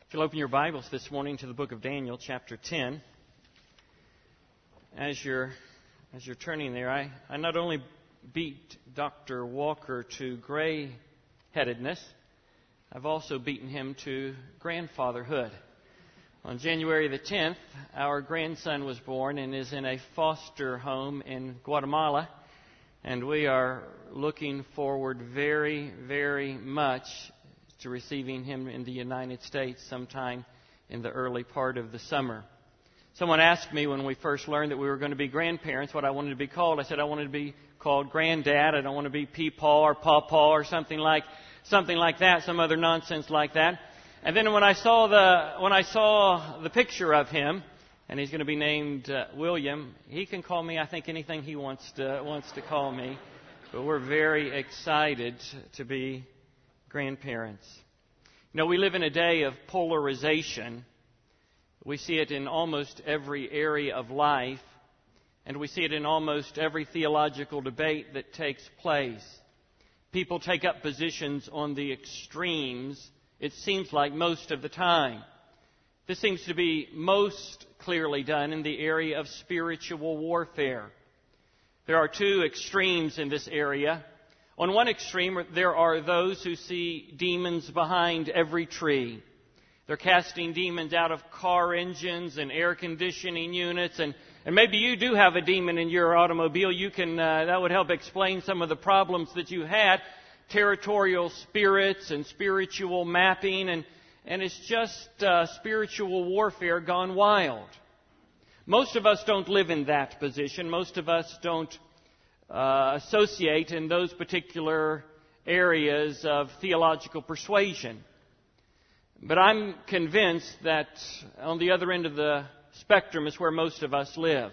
If you'll open your Bibles this morning to the book of Daniel, chapter 10. As you're turning there, I not only beat Dr. Walker to gray-headedness, I've also beaten him to grandfatherhood. On January the 10th, our grandson was born and is in a foster home in Guatemala, and we are looking forward very, very much to receiving him in the United States sometime in the early part of the summer. Someone asked me when we first learned that we were going to be grandparents what I wanted to be called. I said I wanted to be called Granddad. I don't want to be Peepaw or Pawpaw or something like that, some other nonsense like that. And then when I saw the picture of him, and he's going to be named William, he can call me I think anything he wants to call me. But we're very excited to be grandparents. You know, we live in a day of polarization. We see it in almost every area of life, and we see it in almost every theological debate that takes place. People take up positions on the extremes, it seems like, most of the time. This seems to be most clearly done in the area of spiritual warfare. There are two extremes in this area. On one extreme, there are those who see demons behind every tree. They're casting demons out of car engines and air conditioning units, and maybe you do have a demon in your automobile. You can that would help explain some of the problems that you had. Territorial spirits and spiritual mapping, and it's just spiritual warfare gone wild. Most of us don't live in that position. Most of us don't associate in those particular areas of theological persuasion. But I'm convinced that on the other end of the spectrum is where most of us live.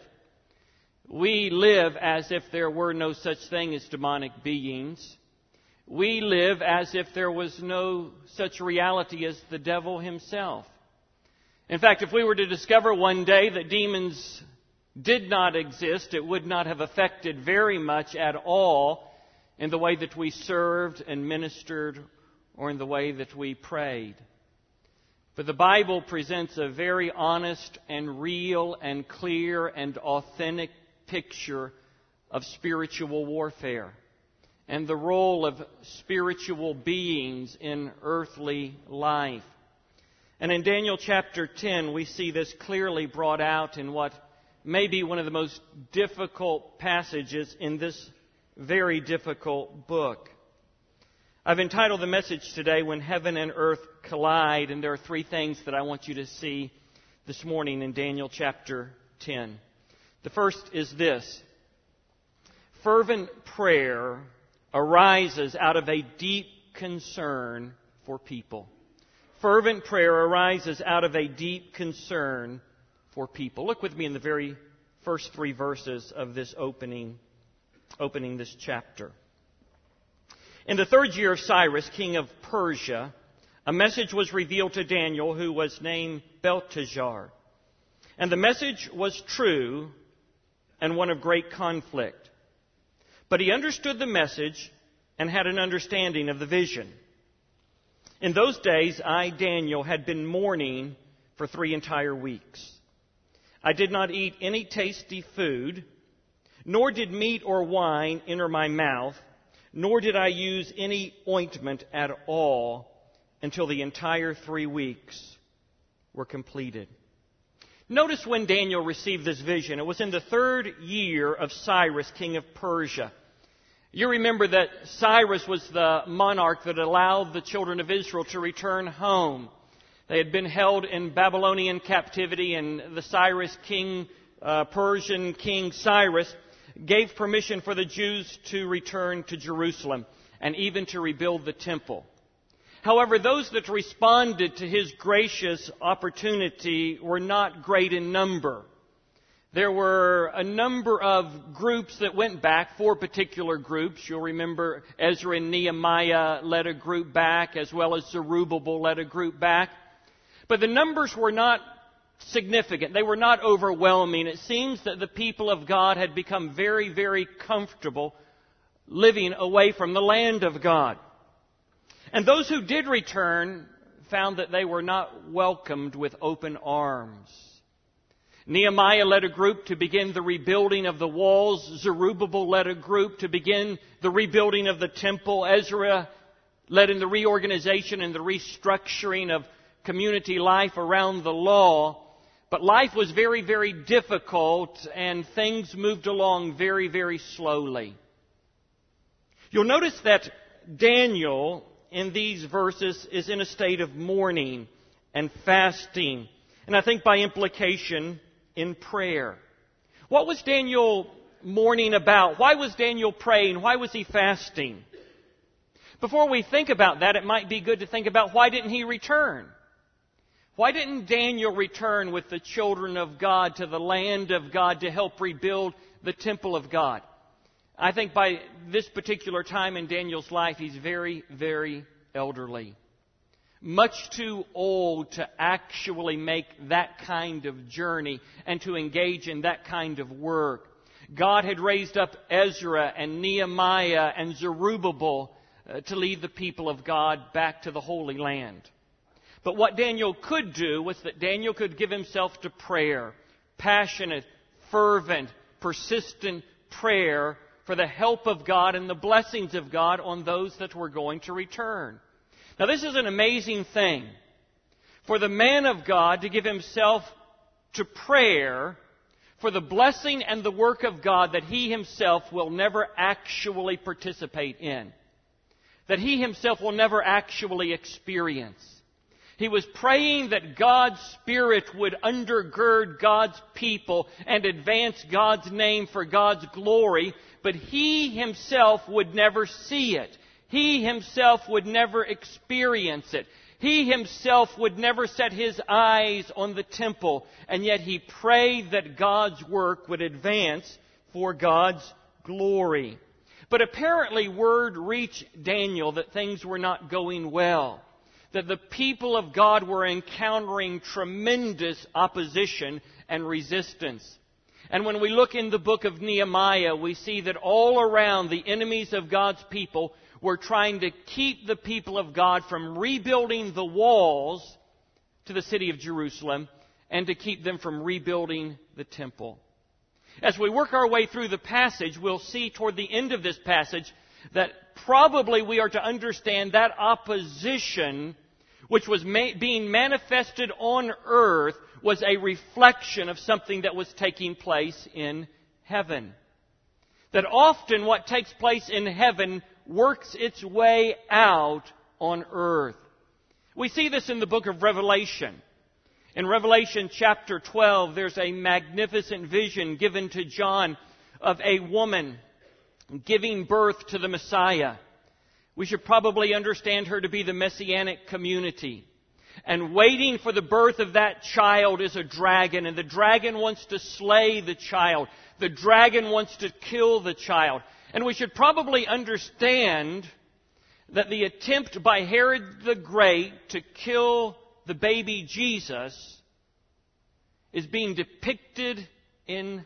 We live as if there were no such thing as demonic beings. We live as if there was no such reality as the devil himself. In fact, if we were to discover one day that demons did not exist, it would not have affected very much at all in the way that we served and ministered or in the way that we prayed. But the Bible presents a very honest and real and clear and authentic picture of spiritual warfare and the role of spiritual beings in earthly life. And in Daniel chapter 10, we see this clearly brought out in what may be one of the most difficult passages in this very difficult book. I've entitled the message today, When Heaven and Earth Collide, and there are three things that I want you to see this morning in Daniel chapter 10. The first is this: fervent prayer arises out of a deep concern for people. Fervent prayer arises out of a deep concern for people. Look with me in the very first three verses of this opening this chapter. In the third year of Cyrus, king of Persia, a message was revealed to Daniel, who was named Belteshazzar. And the message was true and one of great conflict. But he understood the message and had an understanding of the vision. In those days, I, Daniel, had been mourning for 3 entire weeks. I did not eat any tasty food, nor did meat or wine enter my mouth, nor did I use any ointment at all until the entire 3 weeks were completed. Notice when Daniel received this vision. It was in the 3rd year of Cyrus, king of Persia. You remember that Cyrus was the monarch that allowed the children of Israel to return home. They had been held in Babylonian captivity, and the Persian king Cyrus gave permission for the Jews to return to Jerusalem and even to rebuild the temple. However, those that responded to his gracious opportunity were not great in number. There were a number of groups that went back, 4 particular groups. You'll remember Ezra and Nehemiah led a group back, as well as Zerubbabel led a group back. But the numbers were not significant. They were not overwhelming. It seems that the people of God had become very, very comfortable living away from the land of God. And those who did return found that they were not welcomed with open arms. Nehemiah led a group to begin the rebuilding of the walls. Zerubbabel led a group to begin the rebuilding of the temple. Ezra led in the reorganization and the restructuring of community life around the law. But life was very, very difficult, and things moved along very, very slowly. You'll notice that Daniel, in these verses, is in a state of mourning and fasting, and I think by implication, in prayer. What was Daniel mourning about? Why was Daniel praying? Why was he fasting? Before we think about that, it might be good to think about, why didn't he return? Why didn't Daniel return with the children of God to the land of God to help rebuild the temple of God? I think by this particular time in Daniel's life, he's very, very elderly. Much too old to actually make that kind of journey and to engage in that kind of work. God had raised up Ezra and Nehemiah and Zerubbabel to lead the people of God back to the Holy Land. But what Daniel could do was that Daniel could give himself to prayer, passionate, fervent, persistent prayer for the help of God and the blessings of God on those that were going to return. Now, this is an amazing thing. For the man of God to give himself to prayer for the blessing and the work of God that he himself will never actually participate in, that he himself will never actually experience. He was praying that God's Spirit would undergird God's people and advance God's name for God's glory, but he himself would never see it. He himself would never experience it. He himself would never set his eyes on the temple, and yet he prayed that God's work would advance for God's glory. But apparently word reached Daniel that things were not going well, that the people of God were encountering tremendous opposition and resistance. And when we look in the book of Nehemiah, we see that all around the enemies of God's people were trying to keep the people of God from rebuilding the walls to the city of Jerusalem and to keep them from rebuilding the temple. As we work our way through the passage, we'll see toward the end of this passage that probably we are to understand that opposition which was being manifested on earth was a reflection of something that was taking place in heaven. That often what takes place in heaven works its way out on earth. We see this in the book of Revelation. In Revelation chapter 12, there's a magnificent vision given to John of a woman giving birth to the Messiah. We should probably understand her to be the Messianic community. And waiting for the birth of that child is a dragon, and the dragon wants to slay the child. The dragon wants to kill the child. And we should probably understand that the attempt by Herod the Great to kill the baby Jesus is being depicted in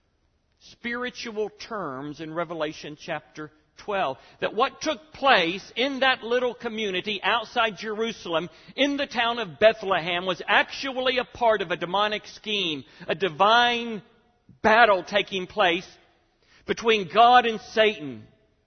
spiritual terms in Revelation chapter 12. That what took place in that little community outside Jerusalem, in the town of Bethlehem, was actually a part of a demonic scheme, a divine battle taking place between God and Satan,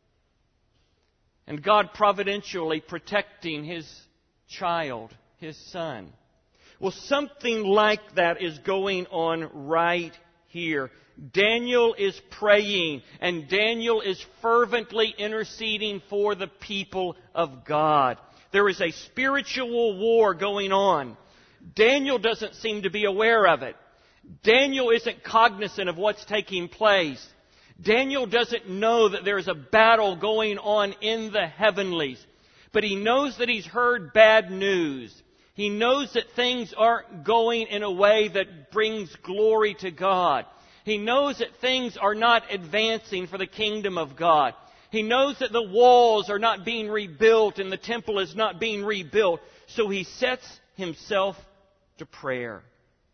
and God providentially protecting His child, His son. Well, something like that is going on right here. Daniel is praying, and Daniel is fervently interceding for the people of God. There is a spiritual war going on. Daniel doesn't seem to be aware of it. Daniel isn't cognizant of what's taking place. Daniel doesn't know that there is a battle going on in the heavenlies. But he knows that he's heard bad news. He knows that things aren't going in a way that brings glory to God. He knows that things are not advancing for the kingdom of God. He knows that the walls are not being rebuilt and the temple is not being rebuilt. So he sets himself to prayer.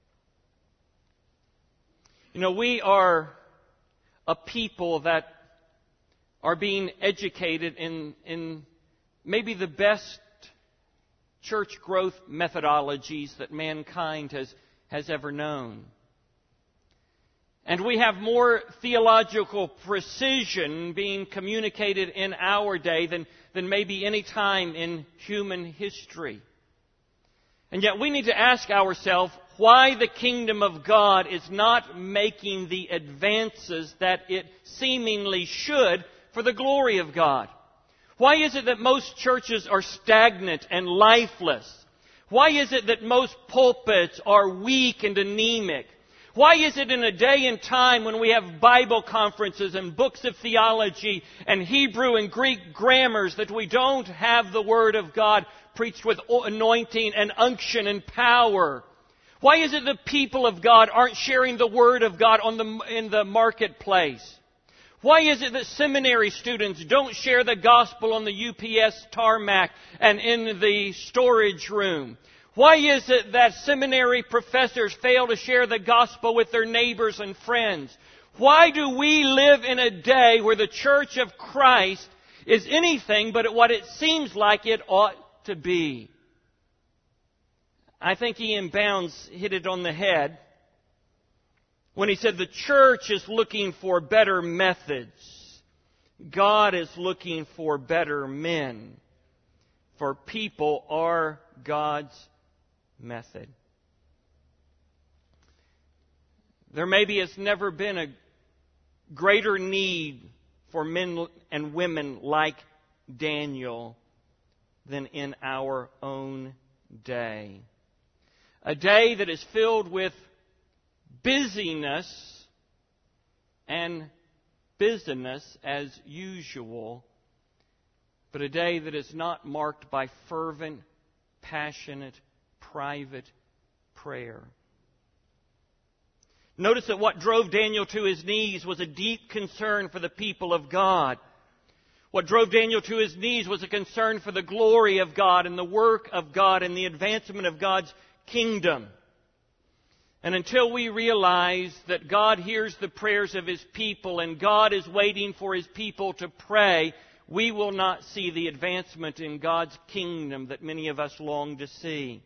You know, we are a people that are being educated in maybe the best church growth methodologies that mankind has ever known. And we have more theological precision being communicated in our day than maybe any time in human history. And yet we need to ask ourselves why the kingdom of God is not making the advances that it seemingly should for the glory of God. Why is it that most churches are stagnant and lifeless? Why is it that most pulpits are weak and anemic? Why is it in a day and time when we have Bible conferences and books of theology and Hebrew and Greek grammars that we don't have the Word of God preached with anointing and unction and power? Why is it the people of God aren't sharing the Word of God in the marketplace? Why is it that seminary students don't share the gospel on the UPS tarmac and in the storage room? Why is it that seminary professors fail to share the gospel with their neighbors and friends? Why do we live in a day where the Church of Christ is anything but what it seems like it ought to be? I think Ian Bounds hit it on the head when he said the church is looking for better methods. God is looking for better men. For people are God's method. There maybe has never been a greater need for men and women like Daniel than in our own day. A day that is filled with busyness and business as usual, but a day that is not marked by fervent, passionate, private prayer. Notice that what drove Daniel to his knees was a deep concern for the people of God. What drove Daniel to his knees was a concern for the glory of God and the work of God and the advancement of God's kingdom. And until we realize that God hears the prayers of His people and God is waiting for His people to pray, we will not see the advancement in God's kingdom that many of us long to see.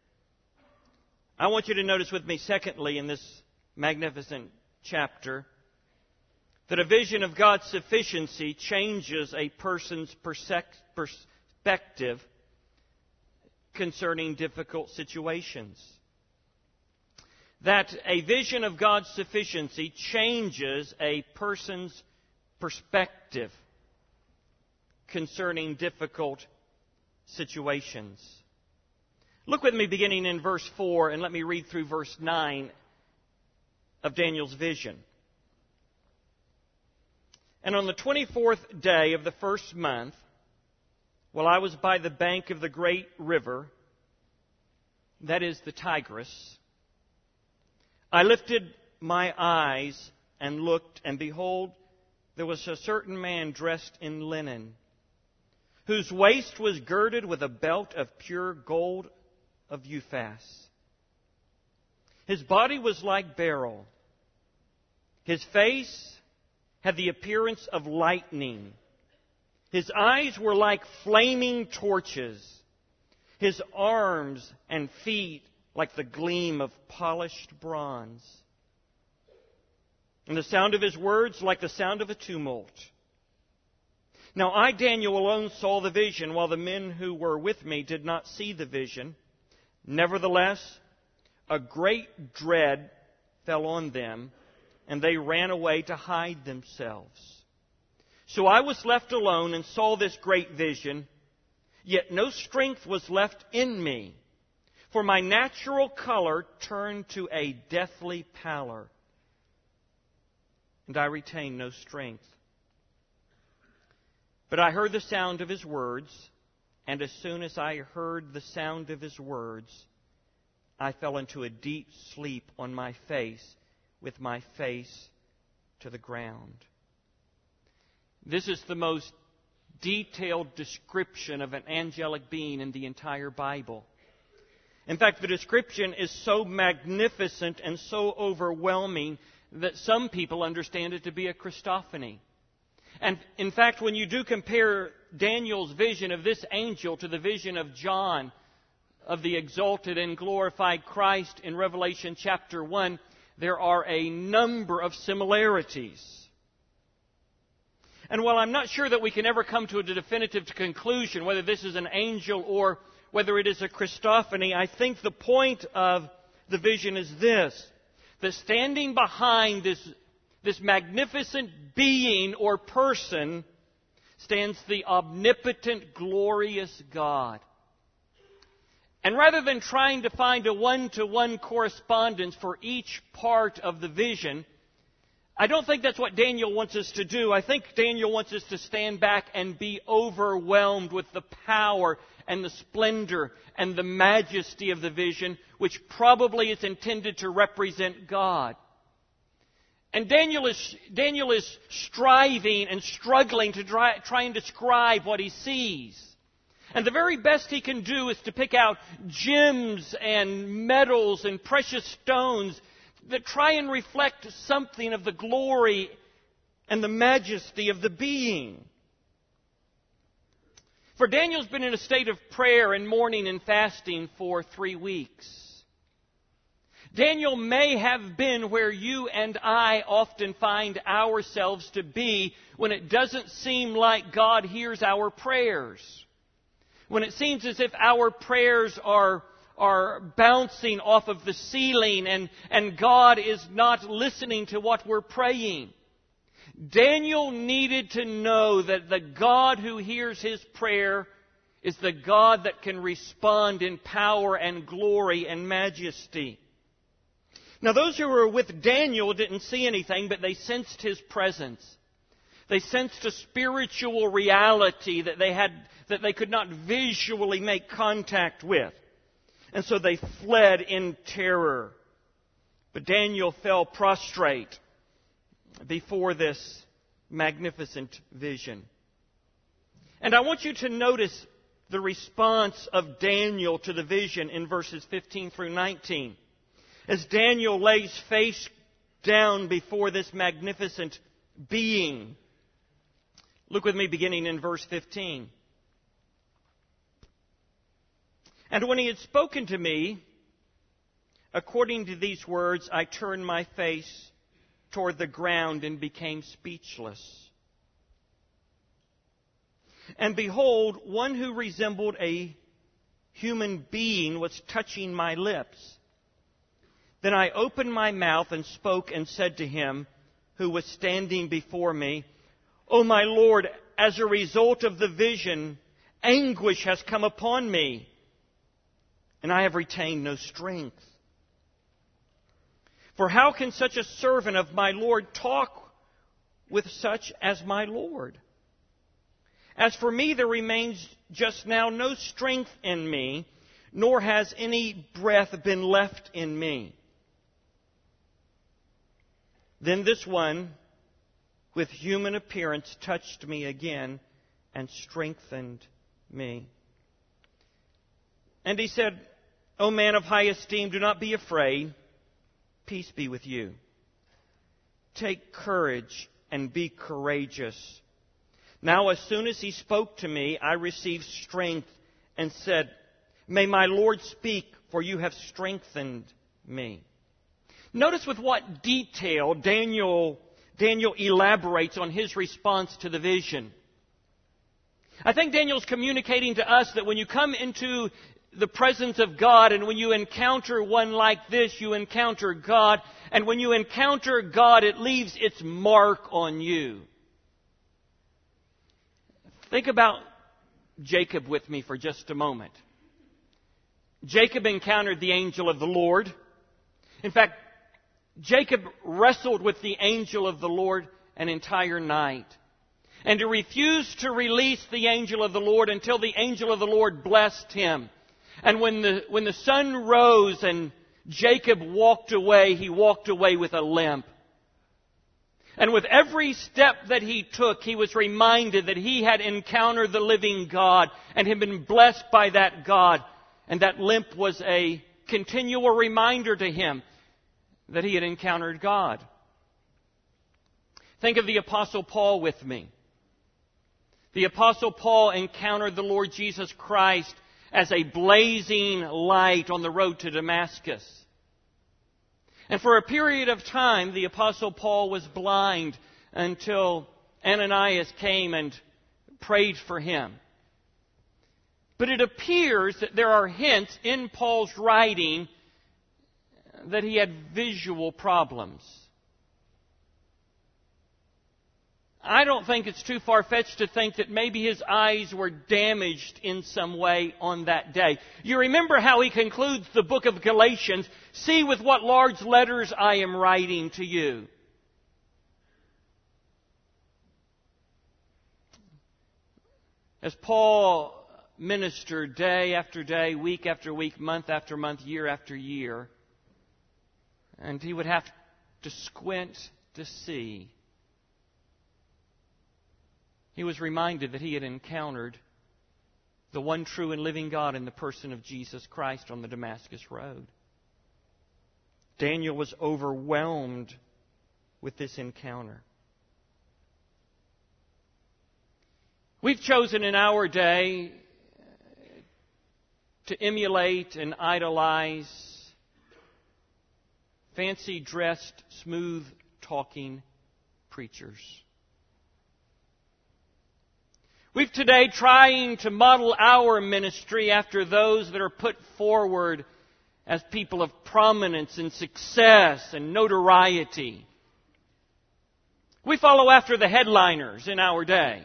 I want you to notice with me, secondly, in this magnificent chapter, that a vision of God's sufficiency changes a person's perspective concerning difficult situations. That a vision of God's sufficiency changes a person's perspective concerning difficult situations. Look with me beginning in verse 4 and let me read through verse 9 of Daniel's vision. And on the 24th day of the first month, while I was by the bank of the great river, that is the Tigris, I lifted my eyes and looked, and behold, there was a certain man dressed in linen, whose waist was girded with a belt of pure gold of Uphaz. His body was like beryl. His face had the appearance of lightning. His eyes were like flaming torches. His arms and feet like the gleam of polished bronze. And the sound of his words like the sound of a tumult. Now I, Daniel, alone saw the vision, while the men who were with me did not see the vision. Nevertheless, a great dread fell on them, and they ran away to hide themselves. So I was left alone and saw this great vision, yet no strength was left in me, for my natural color turned to a deathly pallor, and I retained no strength. But I heard the sound of his words, and as soon as I heard the sound of his words, I fell into a deep sleep on my face, with my face to the ground. This is the most detailed description of an angelic being in the entire Bible. In fact, the description is so magnificent and so overwhelming that some people understand it to be a Christophany. And in fact, when you do compare Daniel's vision of this angel to the vision of John, of the exalted and glorified Christ in Revelation chapter 1, there are a number of similarities. And while I'm not sure that we can ever come to a definitive conclusion whether this is an angel or whether it is a Christophany, I think the point of the vision is this: that standing behind this magnificent being or person stands the omnipotent, glorious God. And rather than trying to find a one-to-one correspondence for each part of the vision, I don't think that's what Daniel wants us to do. I think Daniel wants us to stand back and be overwhelmed with the power and the splendor and the majesty of the vision, which probably is intended to represent God. And Daniel is striving and struggling to try and describe what he sees. And the very best he can do is to pick out gems and metals and precious stones that try and reflect something of the glory and the majesty of the being. For Daniel's been in a state of prayer and mourning and fasting for 3 weeks. Daniel may have been where you and I often find ourselves to be when it doesn't seem like God hears our prayers. When it seems as if our prayers are bouncing off of the ceiling and God is not listening to what we're praying. Daniel needed to know that the God who hears his prayer is the God that can respond in power and glory and majesty. Now, those who were with Daniel didn't see anything, but they sensed his presence. They sensed a spiritual reality that they could not visually make contact with. And so they fled in terror. But Daniel fell prostrate before this magnificent vision. And I want you to notice the response of Daniel to the vision in verses 15 through 19. As Daniel lays face down before this magnificent being. Look with me beginning in verse 15. And when he had spoken to me, according to these words, I turned my face toward the ground and became speechless. And behold, one who resembled a human being was touching my lips. Then I opened my mouth and spoke and said to him who was standing before me, O my Lord, as a result of the vision, anguish has come upon me, and I have retained no strength. For how can such a servant of my Lord talk with such as my Lord? As for me, there remains just now no strength in me, nor has any breath been left in me. Then this one, with human appearance, touched me again and strengthened me. And he said, O man of high esteem, do not be afraid. Peace be with you. Take courage and be courageous. Now, as soon as he spoke to me, I received strength and said, May my Lord speak, for you have strengthened me. Notice with what detail Daniel elaborates on his response to the vision. I think Daniel's communicating to us that when you come into the presence of God and when you encounter one like this, you encounter God. And when you encounter God, it leaves its mark on you. Think about Jacob with me for just a moment. Jacob encountered the angel of the Lord. In fact, Jacob wrestled with the angel of the Lord an entire night. And he refused to release the angel of the Lord until the angel of the Lord blessed him. And when the sun rose and Jacob walked away, he walked away with a limp. And with every step that he took, he was reminded that he had encountered the living God and had been blessed by that God. And that limp was a continual reminder to him that he had encountered God. Think of the Apostle Paul with me. The Apostle Paul encountered the Lord Jesus Christ, as a blazing light on the road to Damascus. And for a period of time, the Apostle Paul was blind until Ananias came and prayed for him. But it appears that there are hints in Paul's writing that he had visual problems. I don't think it's too far-fetched to think that maybe his eyes were damaged in some way on that day. You remember how he concludes the book of Galatians, "See with what large letters I am writing to you." As Paul ministered day after day, week after week, month after month, year after year, and he would have to squint to see, he was reminded that he had encountered the one true and living God in the person of Jesus Christ on the Damascus Road. Daniel was overwhelmed with this encounter. We've chosen in our day to emulate and idolize fancy-dressed, smooth-talking preachers. We've today trying to model our ministry after those that are put forward as people of prominence and success and notoriety. We follow after the headliners in our day.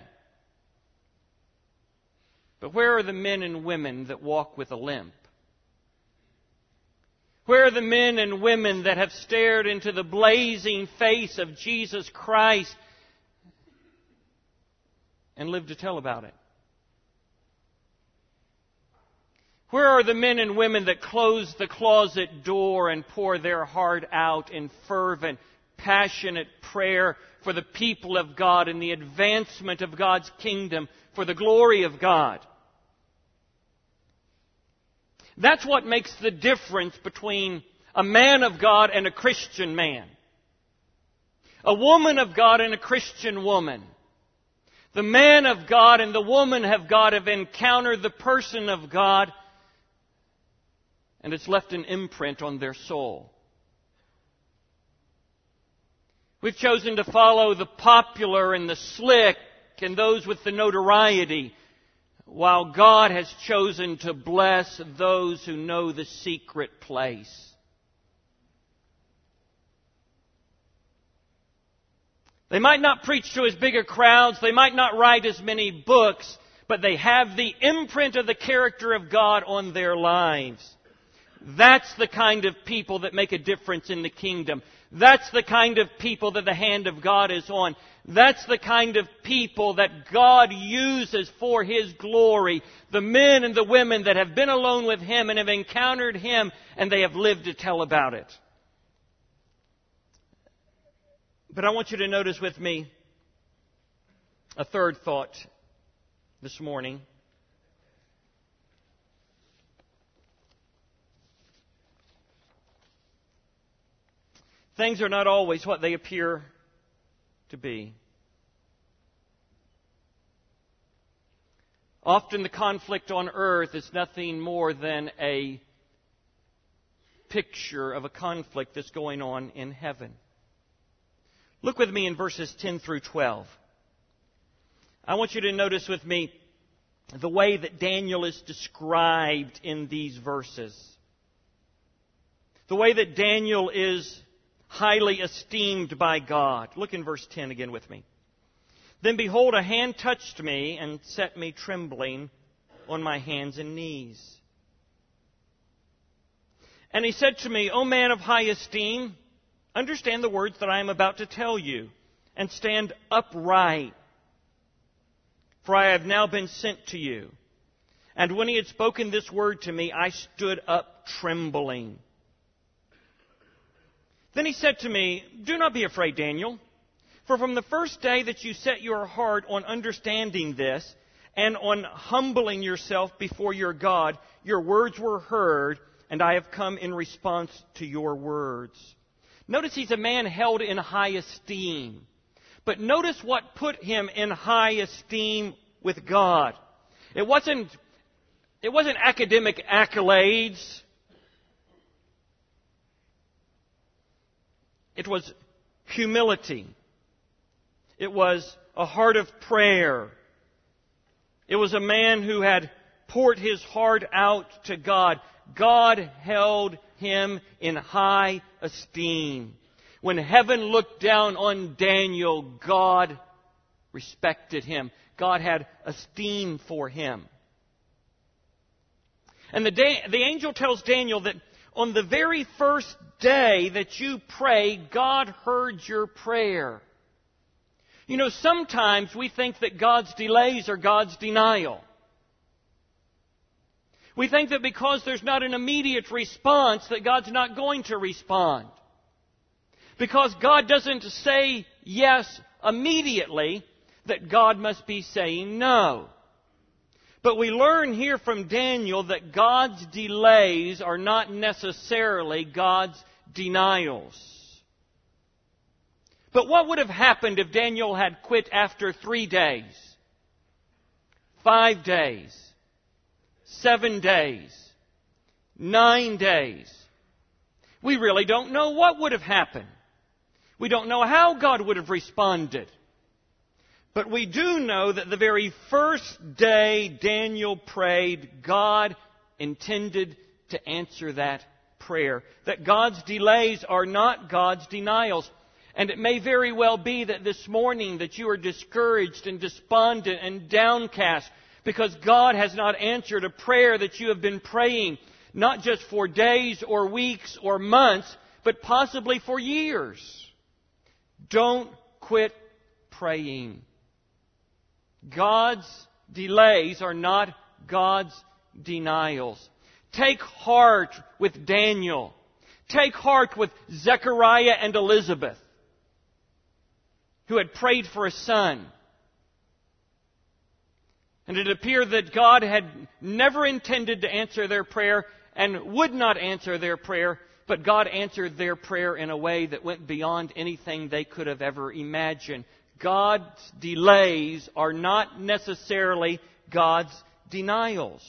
But where are the men and women that walk with a limp? Where are the men and women that have stared into the blazing face of Jesus Christ and lived to tell about it? Where are the men and women that close the closet door and pour their heart out in fervent, passionate prayer for the people of God and the advancement of God's kingdom for the glory of God? That's what makes the difference between a man of God and a Christian man. A woman of God and a Christian woman. The man of God and the woman of God have encountered the person of God, and it's left an imprint on their soul. We've chosen to follow the popular and the slick and those with the notoriety, while God has chosen to bless those who know the secret place. They might not preach to as big a crowds, they might not write as many books, but they have the imprint of the character of God on their lives. That's the kind of people that make a difference in the kingdom. That's the kind of people that the hand of God is on. That's the kind of people that God uses for His glory. The men and the women that have been alone with Him and have encountered Him, and they have lived to tell about it. But I want you to notice with me a third thought this morning. Things are not always what they appear to be. Often the conflict on earth is nothing more than a picture of a conflict that's going on in heaven. Look with me in verses 10 through 12. I want you to notice with me the way that Daniel is described in these verses. The way that Daniel is highly esteemed by God. Look in verse 10 again with me. Then behold, a hand touched me and set me trembling on my hands and knees. And he said to me, O man of high esteem, understand the words that I am about to tell you, and stand upright, for I have now been sent to you. And when he had spoken this word to me, I stood up trembling. Then he said to me, Do not be afraid, Daniel, for from the first day that you set your heart on understanding this, and on humbling yourself before your God, your words were heard, and I have come in response to your words. Notice he's a man held in high esteem. But notice what put him in high esteem with God. It wasn't It wasn't academic accolades. It was humility. It was a heart of prayer. It was a man who had poured his heart out to God. God held him in high esteem. When heaven looked down on Daniel, God respected him. God had esteem for him. And the angel tells Daniel that on the very first day that you pray, God heard your prayer. You know, sometimes we think that God's delays are God's denial. We think that because there's not an immediate response, that God's not going to respond. Because God doesn't say yes immediately, that God must be saying no. But we learn here from Daniel that God's delays are not necessarily God's denials. But what would have happened if Daniel had quit after 3 days, 5 days, 7 days, 9 days? We really don't know what would have happened. We don't know how God would have responded. But we do know that the very first day Daniel prayed, God intended to answer that prayer. That God's delays are not God's denials. And it may very well be that this morning that you are discouraged and despondent and downcast because God has not answered a prayer that you have been praying, not just for days or weeks or months, but possibly for years. Don't quit praying. God's delays are not God's denials. Take heart with Daniel. Take heart with Zechariah and Elizabeth, who had prayed for a son. And it appeared that God had never intended to answer their prayer and would not answer their prayer, but God answered their prayer in a way that went beyond anything they could have ever imagined. God's delays are not necessarily God's denials.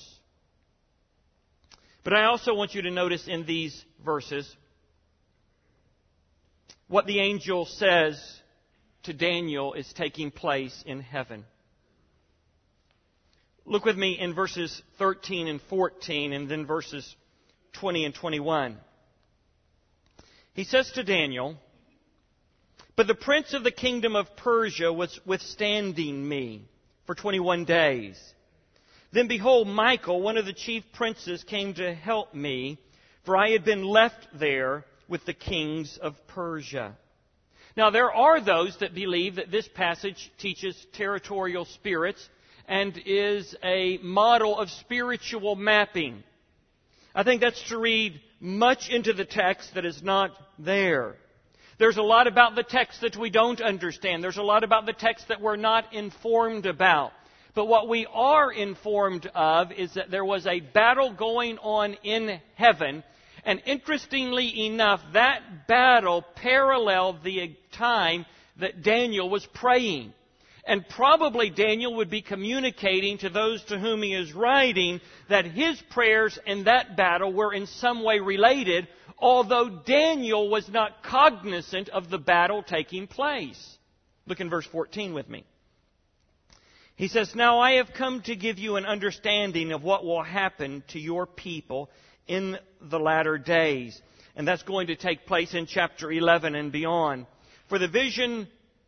But I also want you to notice in these verses what the angel says to Daniel is taking place in heaven. Look with me in verses 13 and 14 and then verses 20 and 21. He says to Daniel, "But the prince of the kingdom of Persia was withstanding me for 21 days. Then behold, Michael, one of the chief princes, came to help me, for I had been left there with the kings of Persia." Now, there are those that believe that this passage teaches territorial spirits and is a model of spiritual mapping. I think that's to read much into the text that is not there. There's a lot about the text that we don't understand. There's a lot about the text that we're not informed about. But what we are informed of is that there was a battle going on in heaven. And interestingly enough, that battle paralleled the time that Daniel was praying. And probably Daniel would be communicating to those to whom he is writing that his prayers in that battle were in some way related, although Daniel was not cognizant of the battle taking place. Look in verse 14 with me. He says, "Now I have come to give you an understanding of what will happen to your people in the latter days." And that's going to take place in chapter 11 and beyond. For the vision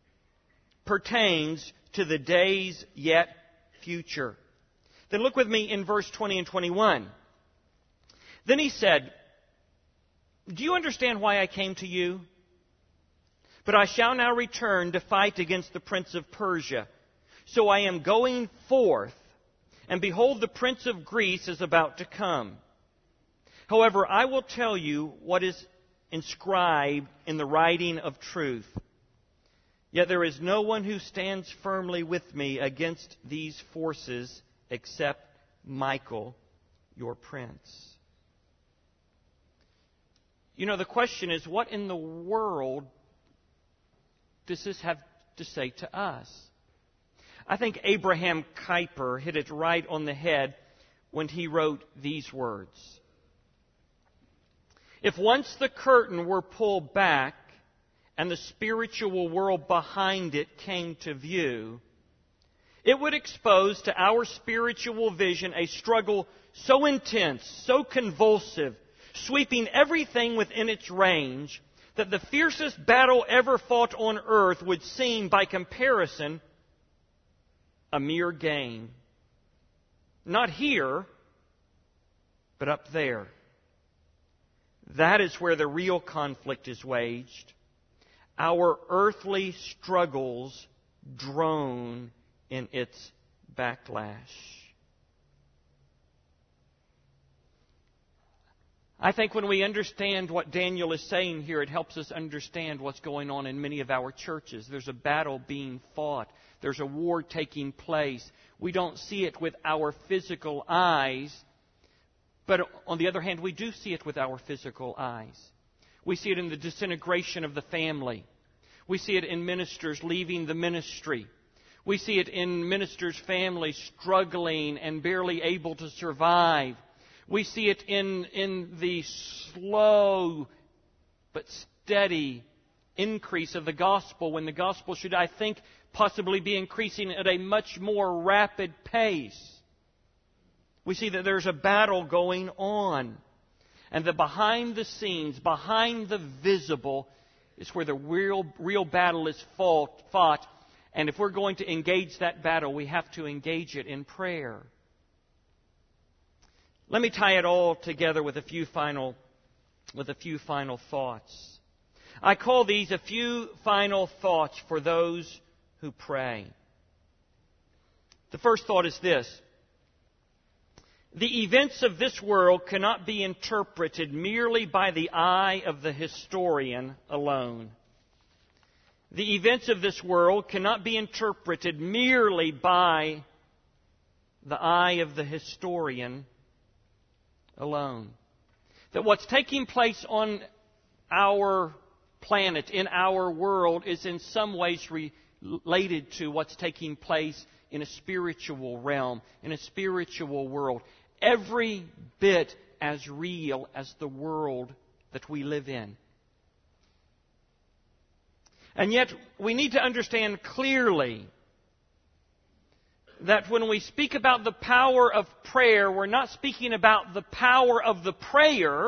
pertains to the days yet future. Then look with me in verse 20 and 21. Then he said, "Do you understand why I came to you? But I shall now return to fight against the prince of Persia. So I am going forth, and behold, the prince of Greece is about to come. However, I will tell you what is inscribed in the writing of truth. Yet there is no one who stands firmly with me against these forces except Michael, your prince." You know, the question is, what in the world does this have to say to us? I think Abraham Kuyper hit it right on the head when he wrote these words. If once the curtain were pulled back and the spiritual world behind it came to view, it would expose to our spiritual vision a struggle so intense, so convulsive, sweeping everything within its range, that the fiercest battle ever fought on earth would seem, by comparison, a mere game. Not here, but up there. That is where the real conflict is waged. Our earthly struggles drone in its backlash. I think when we understand what Daniel is saying here, it helps us understand what's going on in many of our churches. There's a battle being fought. There's a war taking place. We don't see it with our physical eyes, but on the other hand, we do see it with our physical eyes. We see it in the disintegration of the family. We see it in ministers leaving the ministry. We see it in ministers' families struggling and barely able to survive. We see it in the slow but steady increase of the gospel, when the gospel should, I think, possibly be increasing at a much more rapid pace. We see that there's a battle going on. And that behind the scenes, behind the visible, is where the real battle is fought. And if we're going to engage that battle, we have to engage it in prayer. Let me tie it all together with a few final thoughts. I call these a few final thoughts for those who pray. The first thought is this: the events of this world cannot be interpreted merely by the eye of the historian alone. The events of this world cannot be interpreted merely by the eye of the historian alone. That what's taking place on our planet, in our world, is in some ways related to what's taking place in a spiritual realm, in a spiritual world. Every bit as real as the world that we live in. And yet, we need to understand clearly that when we speak about the power of prayer, we're not speaking about the power of the prayer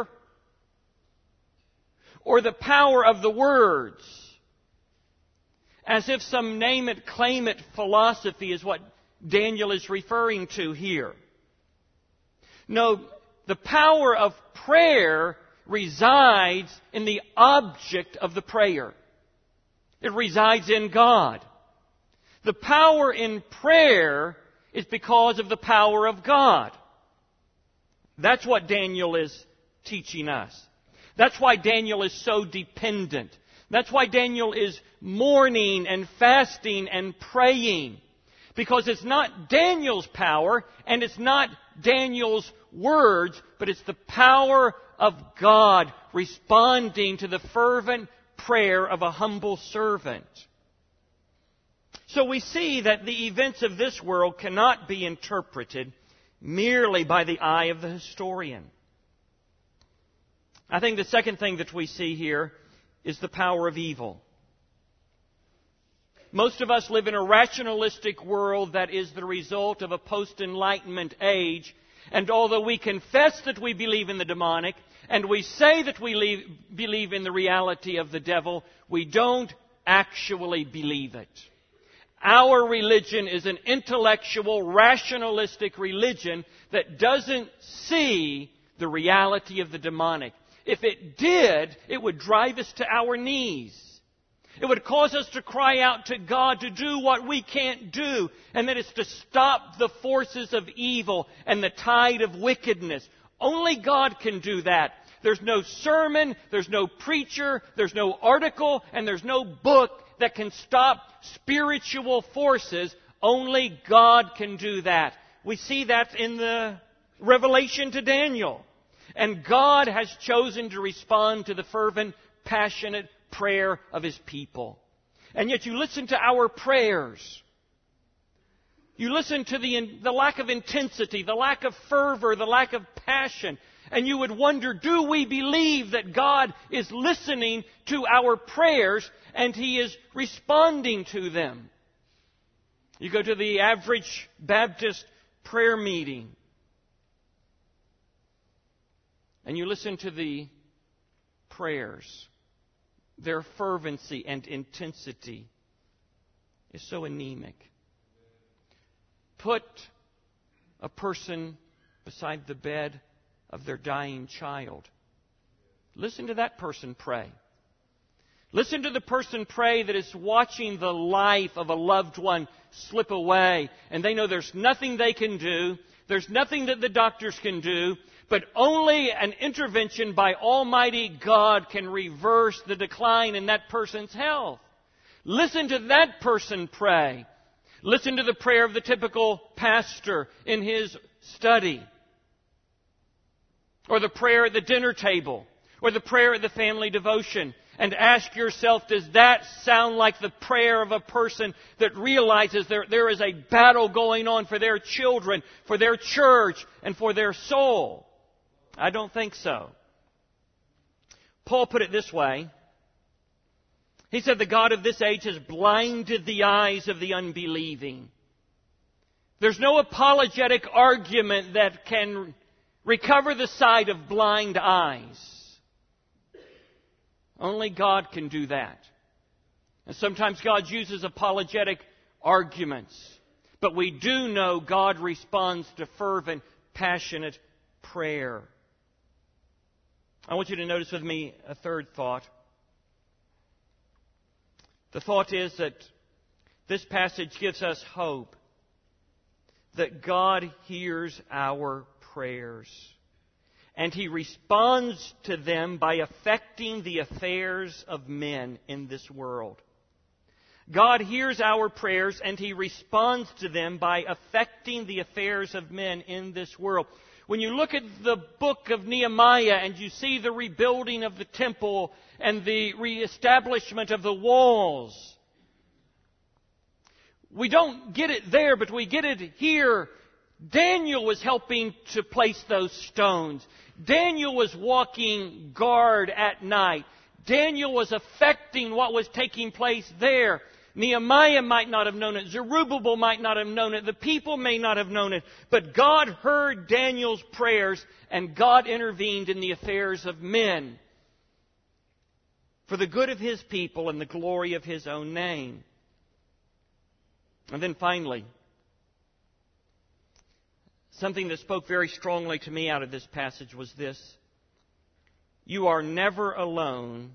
or the power of the words, as if some name-it, claim-it philosophy is what Daniel is referring to here. No, the power of prayer resides in the object of the prayer. It resides in God. The power in prayer is because of the power of God. That's what Daniel is teaching us. That's why Daniel is so dependent. That's why Daniel is mourning and fasting and praying. Because it's not Daniel's power and it's not Daniel's words, but it's the power of God responding to the fervent prayer of a humble servant. So we see that the events of this world cannot be interpreted merely by the eye of the historian. I think the second thing that we see here is the power of evil. Most of us live in a rationalistic world that is the result of a post-Enlightenment age. And although we confess that we believe in the demonic, and we say that we believe in the reality of the devil, we don't actually believe it. Our religion is an intellectual, rationalistic religion that doesn't see the reality of the demonic. If it did, it would drive us to our knees. It would cause us to cry out to God to do what we can't do, and that is to stop the forces of evil and the tide of wickedness. Only God can do that. There's no sermon, there's no preacher, there's no article, and there's no book that can stop spiritual forces. Only God can do that. We see that in the revelation to Daniel. And God has chosen to respond to the fervent, passionate prayer of His people. And yet you listen to our prayers. You listen to the lack of intensity, the lack of fervor, the lack of passion, and you would wonder, do we believe that God is listening to our prayers and He is responding to them? You go to the average Baptist prayer meeting and you listen to the prayers. Their fervency and intensity is so anemic. Put a person beside the bed of their dying child. Listen to that person pray. Listen to the person pray that is watching the life of a loved one slip away, and they know there's nothing they can do, there's nothing that the doctors can do, but only an intervention by Almighty God can reverse the decline in that person's health. Listen to that person pray. Listen to the prayer of the typical pastor in his study, or the prayer at the dinner table, or the prayer at the family devotion, and ask yourself, does that sound like the prayer of a person that realizes there is a battle going on for their children, for their church, and for their soul? I don't think so. Paul put it this way. He said, the God of this age has blinded the eyes of the unbelieving. There's no apologetic argument that can recover the sight of blind eyes. Only God can do that. And sometimes God uses apologetic arguments. But we do know God responds to fervent, passionate prayer. I want you to notice with me a third thought. The thought is that this passage gives us hope that God hears our prayers. And He responds to them by affecting the affairs of men in this world. God hears our prayers and He responds to them by affecting the affairs of men in this world. When you look at the book of Nehemiah and you see the rebuilding of the temple and the reestablishment of the walls, we don't get it there, but we get it here. Daniel was helping to place those stones. Daniel was walking guard at night. Daniel was affecting what was taking place there. Nehemiah might not have known it. Zerubbabel might not have known it. The people may not have known it. But God heard Daniel's prayers and God intervened in the affairs of men for the good of His people and the glory of His own name. And then finally, something that spoke very strongly to me out of this passage was this. You are never alone,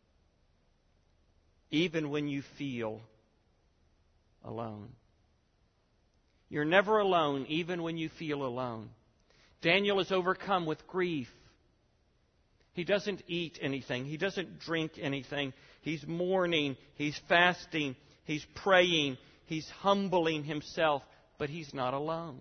even when you feel alone. You're never alone, even when you feel alone. Daniel is overcome with grief. He doesn't eat anything. He doesn't drink anything. He's mourning. He's fasting. He's praying. He's humbling himself. But he's not alone.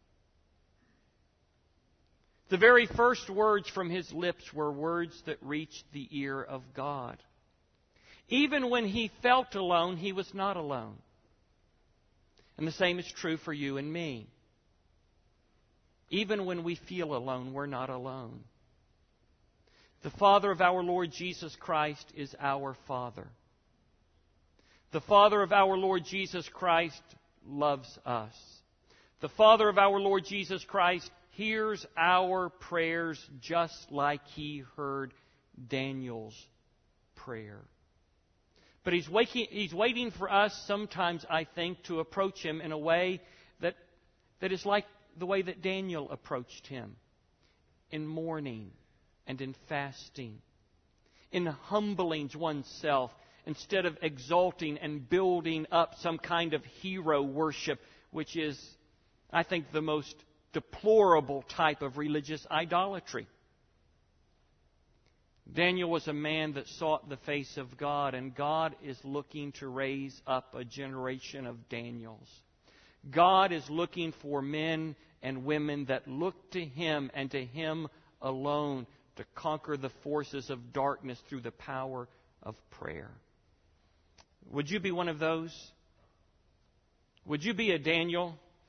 The very first words from his lips were words that reached the ear of God. Even when he felt alone, he was not alone. And the same is true for you and me. Even when we feel alone, we're not alone. The Father of our Lord Jesus Christ is our Father. The Father of our Lord Jesus Christ loves us. The Father of our Lord Jesus Christ hears our prayers just like He heard Daniel's prayer. But He's waiting for us sometimes, I think, to approach Him in a way that is like the way that Daniel approached Him. In mourning and in fasting. In humbling oneself instead of exalting and building up some kind of hero worship, which is, I think, the most deplorable type of religious idolatry. Daniel was a man that sought the face of God, and God is looking to raise up a generation of Daniels. God is looking for men and women that look to Him and to Him alone to conquer the forces of darkness through the power of prayer. Would you be one of those? Would you be a Daniel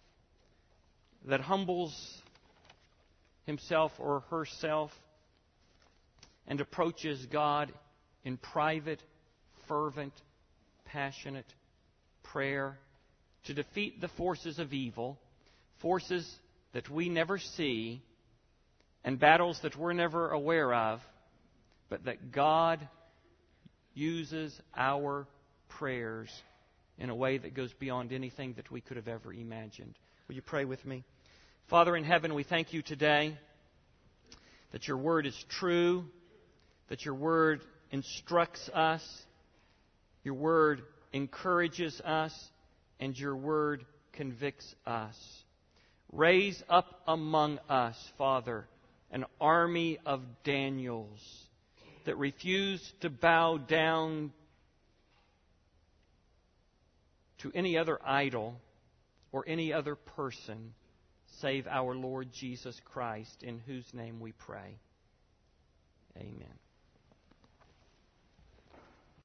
that humbles himself or herself and approaches God in private, fervent, passionate prayer to defeat the forces of evil, forces that we never see and battles that we're never aware of, but that God uses our prayers in a way that goes beyond anything that we could have ever imagined. Will you pray with me? Father in heaven, we thank you today that your word is true, that your word instructs us, your word encourages us, and your word convicts us. Raise up among us, Father, an army of Daniels that refuse to bow down to any other idol or any other person save our Lord Jesus Christ, in whose name we pray. Amen.